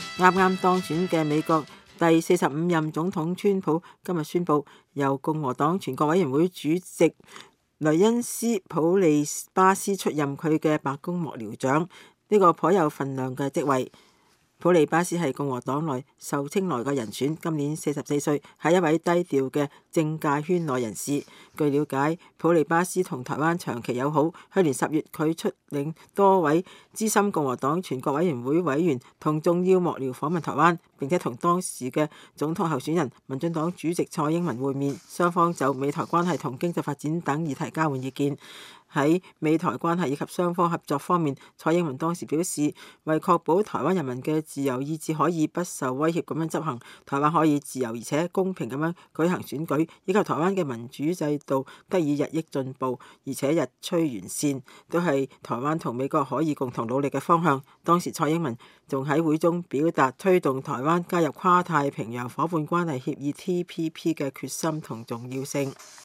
啱啱當選嘅美國第45任總統川普今日宣布，由共和黨全國委員會主席萊恩斯·普利巴斯出任佢嘅白宮幕僚長，呢個頗有份量嘅職位。普利巴斯係共和黨內受青睞嘅人選，今年44歲，係一位低調嘅政界圈內人士。據了解，普利巴斯同台灣長期友好。去年10月，佢率領多位資深共和黨全國委員會委員同重要幕僚訪問台灣，並且同當時嘅總統候選人民進黨主席蔡英文會面，雙方就美台關係同經濟發展等議題交換意見。喺美台關係以及雙方合作方面，蔡英文當時表示，為確保台灣人民嘅自由意志可以不受威脅咁樣執行，台灣可以自由而且公平咁樣舉行選舉，以及台灣嘅民主制度得以日益進步，而且日趨完善，都係台灣同美國可以共同努力嘅方向。當時蔡英文仲喺會中表達推動台灣加入跨太平洋夥伴關係協議 TPP 嘅決心同重要性。